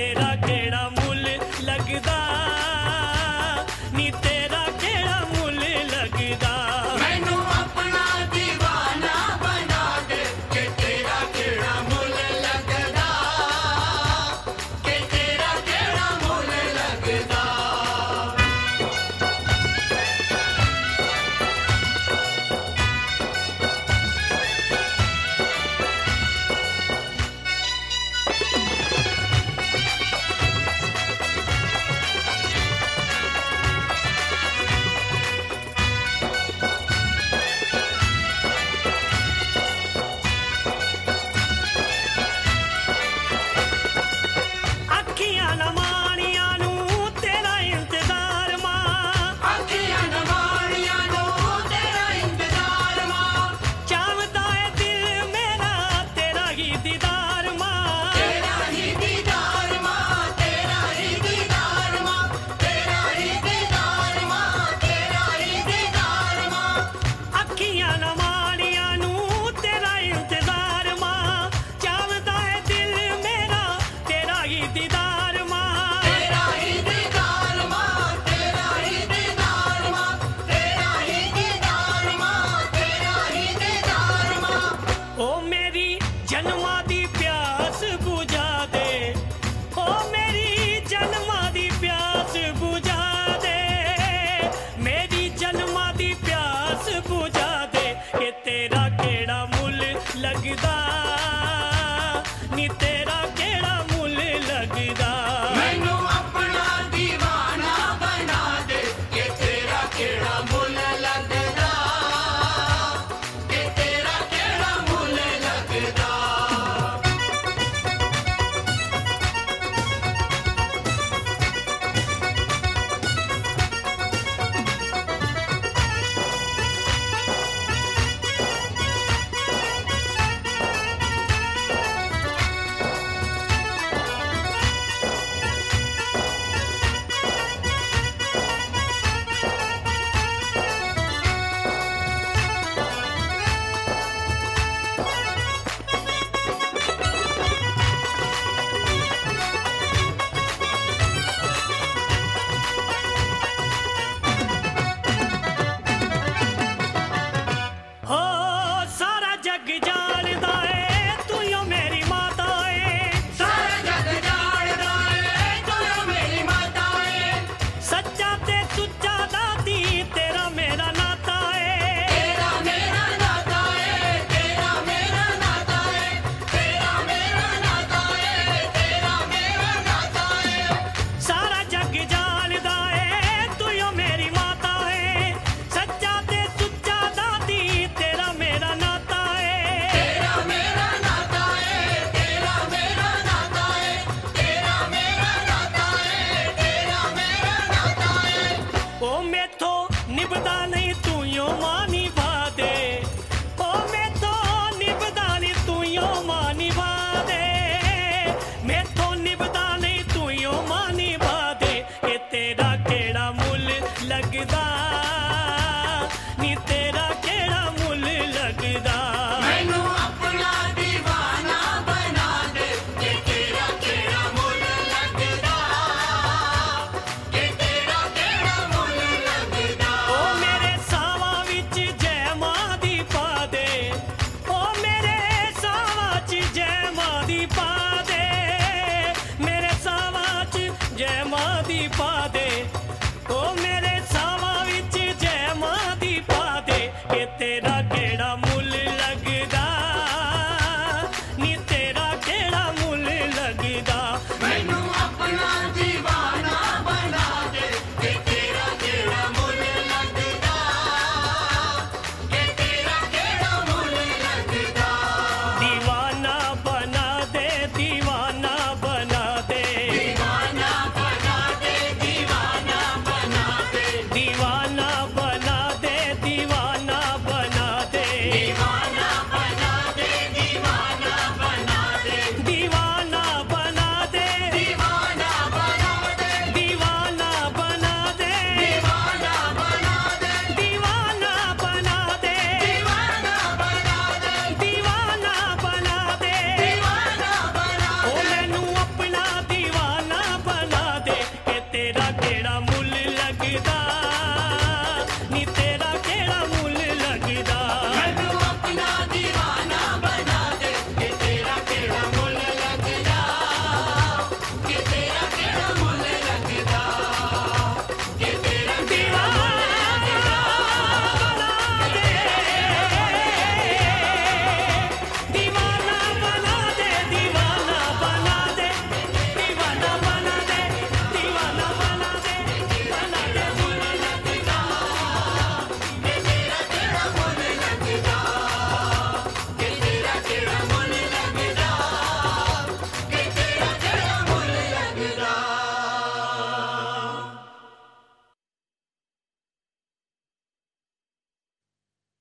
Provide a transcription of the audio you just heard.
तेरा केड़ा मुल लगदा नी तेरा केड़ा मुल लगदा मैनू अपना दीवाना बना दे कि तेरा केड़ा मुल लगदा कि तेरा केड़ा मुल लगदा ਅੱਖੀਆਂ ਨਾ ਮਾਣੀਆਂ ਨੂੰ ਤੇਰਾ ਇੰਤਜ਼ਾਰ ਮਾਂ ਅੱਖੀਆਂ ਨਾ ਮਾਣੀਆਂ ਨੂੰ ਤੇਰਾ ਇੰਤਜ਼ਾਰ ਮਾਂ ਚਾਹਦਾ ਏ ਦਿਲ ਮੇਰਾ ਤੇਰਾ ਹੀ ਦੀਦਾਰ ਮਾਂ ਤੇਰਾ ਹੀ ਦੀਦਾਰ ਮਾਂ ਤੇਰਾ ਹੀ ਦੀਦਾਰ ਮਾਂ ਤੇਰਾ ਹੀ ਦੀਦਾਰ ਮਾਂ ਤੇਰਾ ਹੀ ਦੀਦਾਰ ਮਾਂ ਅੱਖੀਆਂ ਨਾ ਮਾਣੀਆਂ ਨੂੰ ਤੇਰਾ ਇੰਤਜ਼ਾਰ ਮਾਂ ਚਾਹਦਾ ਏ ਦਿਲ ਮੇਰਾ ਤੇਰਾ ਹੀ ਦੀਦਾਰ ਮਾਂ ਤੇਰਾ ਹੀ ਦੀਦਾਰ ਮਾਂ ਤੇਰਾ ਹੀ ਦੀਦਾਰ ਮਾਂ ਤੇਰਾ ਹੀ ਦੀਦਾਰ ਮਾਂ ਤੇਰਾ ਹੀ ਦੀਦਾਰ ਮਾਂ ਓ ਮੇਰੀ ਜਨਮਾਂ ਦੀ ਪਿਆਸ ਬੁਝਾ ਦੇ ਓ ਮੇਰੀ ਜਨਮਾਂ ਦੀ ਪਿਆਸ ਬੁਝਾ ਦੇ ਮੇਰੀ ਜਨਮਾਂ ਦੀ ਪਿਆਸ ਬੁਝਾ ਦੇ ਕਿ ਤੇਰਾ ਕਿਹੜਾ ਮੁੱਲ ਲੱਗਦਾ ਨੀ ਤੇ